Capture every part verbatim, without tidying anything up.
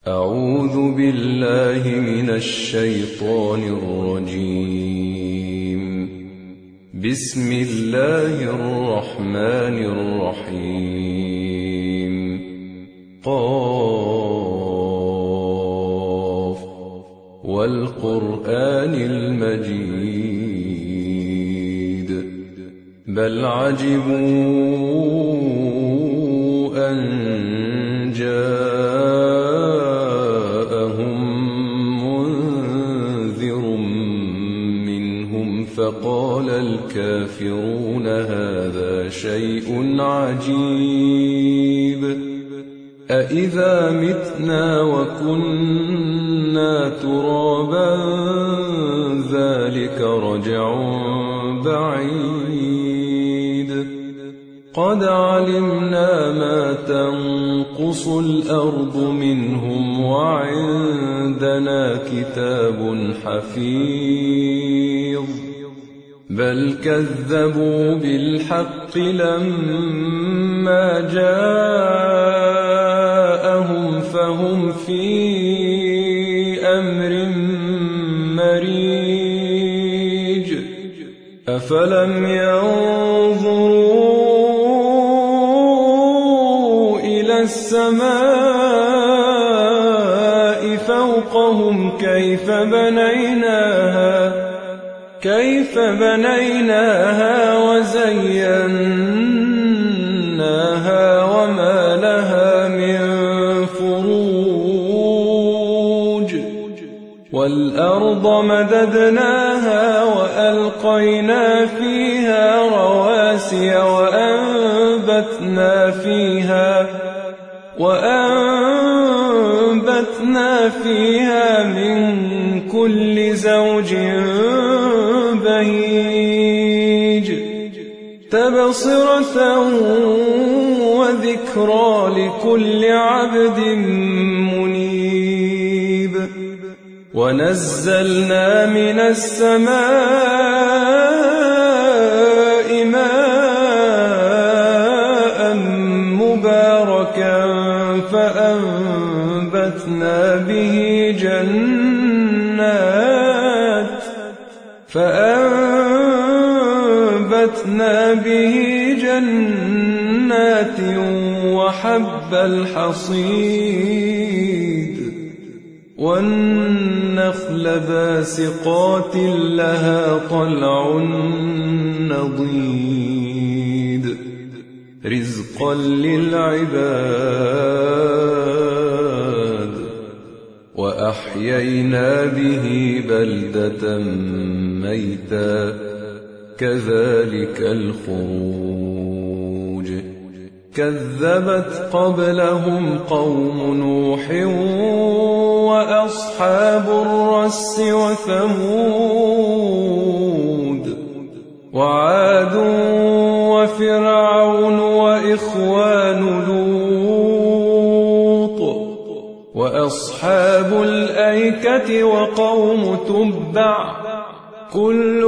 أعوذ بالله من الشيطان الرجيم. بسم الله الرحمن الرحيم. قاف والقرآن المجيد. بل عجبوا أن جاءهم منذر منهم فقال الكافرون هذا شيء عجيب. أإذا متنا وكنا ترابا ذلك رجع بعيد. قد علمنا ما تنقص الأرض منهم وعندنا كتاب حفيظ. بل كذبوا بالحق لما جاءهم فهم في أمر مريج. أفلم ينظروا إلى السماء فوقهم كيف بنيناها كيف بنيناها وزيناها وما لها من فروج. والأرض مددناها وألقينا فيها رواسي وأنبتنا فيها وأنبتنا فيها من كل زوج بهيج. تبصرة وذكرى لكل عبد منيب. ونزلنا من السماء ماء مباركا فأنبتنا به جنات فأنبتنا به جنات وحب الحصيد. والنخل باسقات لها طلع نضيد رزقا للعباد. وأحيينا به بلدة ميتا كذلك الخروج. كذبت قبلهم قوم نوح وأصحاب الرس وثمود وعاد وفرعون وإخوان لوط وأصحاب الأيكة وقوم تبع كل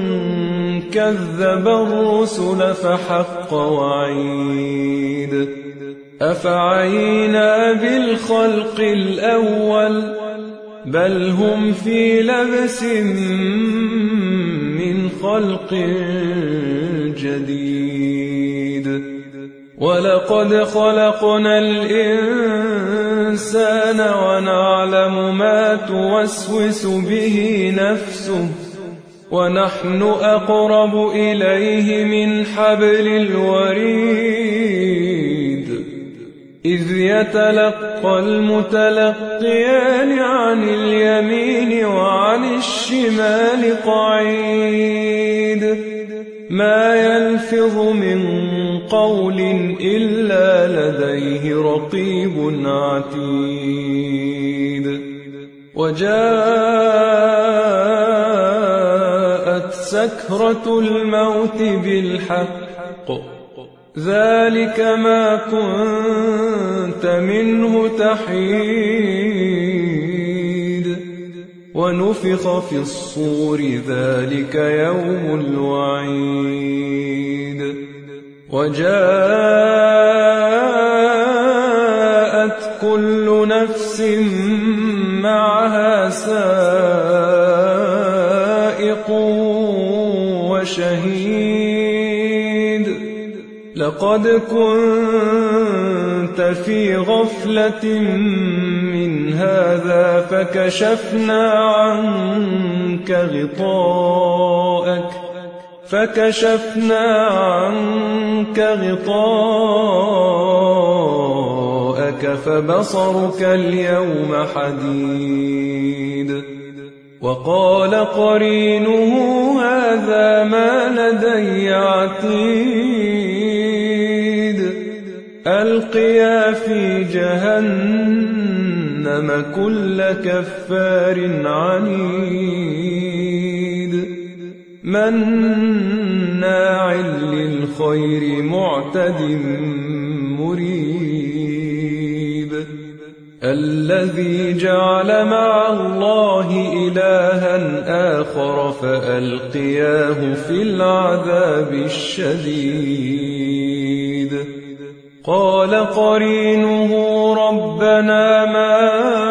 كذب الرسل فحق وعيد. أفعينا بالخلق الأول بل هم في لبس من خلق جديد. ولقد خلقنا الإنسان ونعلم ما توسوس به نفسه ونحن أقرب إليه من حبل الوريد. إذ يتلقى المتلقيان عن اليمين وعن الشمال قعيد. ما يلفظ من قول إلا لديه رقيب عتيد. وجاءت سكرة الموت بالحق ذلك ما كنت منه تحيد. ونفخ في الصور ذلك يوم الوعيد. وجاءت كل كل نفس معها سائق وشهيد لقد كنت في غفلة من هذا فكشفنا عنك غطاءك فكشفنا عنك غطاءك فبصرك اليوم حديد وقال قرينه هذا ما لدي عتيد ألقيا في جهنم كل كفار عنيد مناع للخير معتد مريب الذي جعل مع الله إلها آخر فألقياه في العذاب الشديد قال قرينه ربنا ما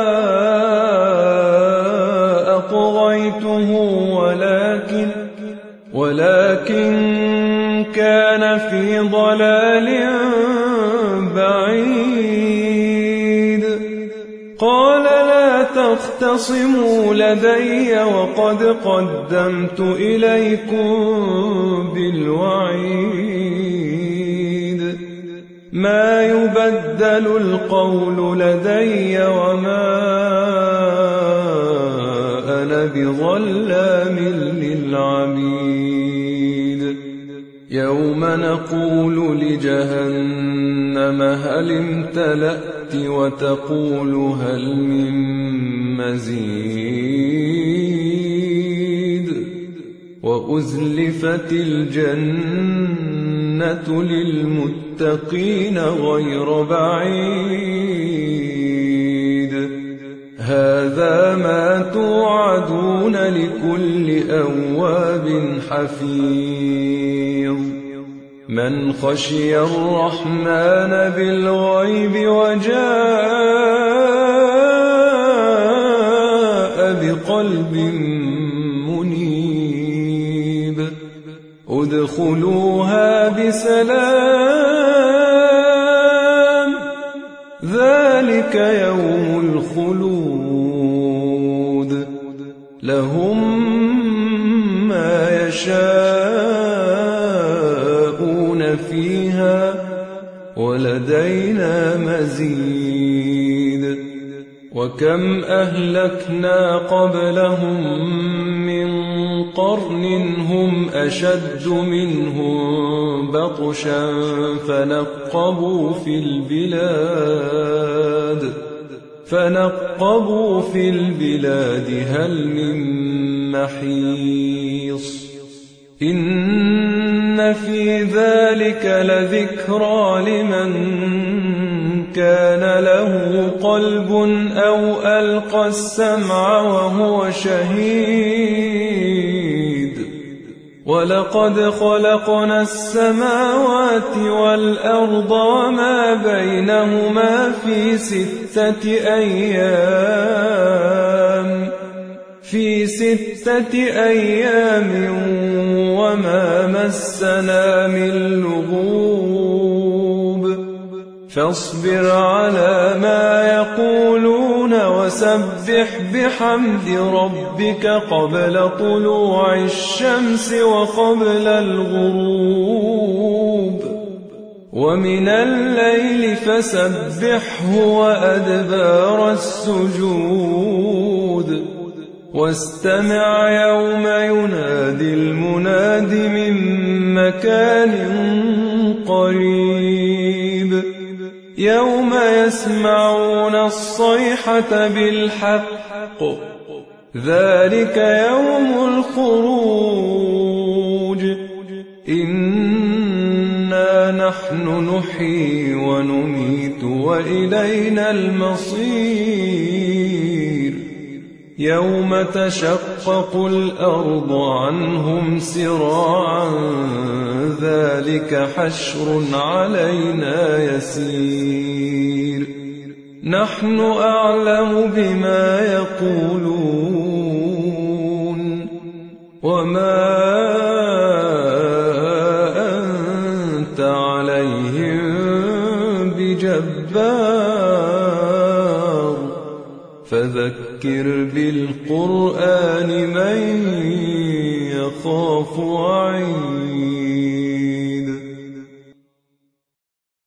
أطغيته ولكن ولكن كان في ضلال بعيد قال لا تختصموا لدي وقد قدمت إليكم بالوعيد ما يبدل القول لدي وما أنا بظلام للعبيد يوم نقول لجهنم هل امتلأت وتقول هل من مزيد وأزلفت الجنة للمتقين غير بعيد هذا ما توعدون لكل أواب حفيظ من خشي الرحمن بالغيب وجاء بقلب منيب ادخلوها بسلام ذلك يوم الخلود لهم ما يشاءون فيها ولدينا مزيد وكم أهلكنا قبلهم من قرن هم أشد منهم بطشا فنقبوا في البلاد فنقبوا في البلاد هل من محيص إن في ذلك لذكرى لمن كان له قلب أو ألقى السمع وهو شهيد ولقد خلقنا السماوات والأرض وما بينهما في ستة أيام في ستة أيام وما مسنا من لغوب فاصبر على ما يقولون وسبح بحمد ربك قبل طلوع الشمس وقبل الغروب ومن الليل فسبحه وأدبار السجود واستمع يوم ينادي المناد من مكان قريب يوم يسمعون الصيحة بالحق ذلك يوم الخروج إنا نحن نحيي ونميت وإلينا المصير يوم تشقق الأرض عنهم سراعا ذلك حشر علينا يسير نحن أعلم بما يقولون وما أنت عليهم بجبار فذكر بالقرآن من يخاف وعيد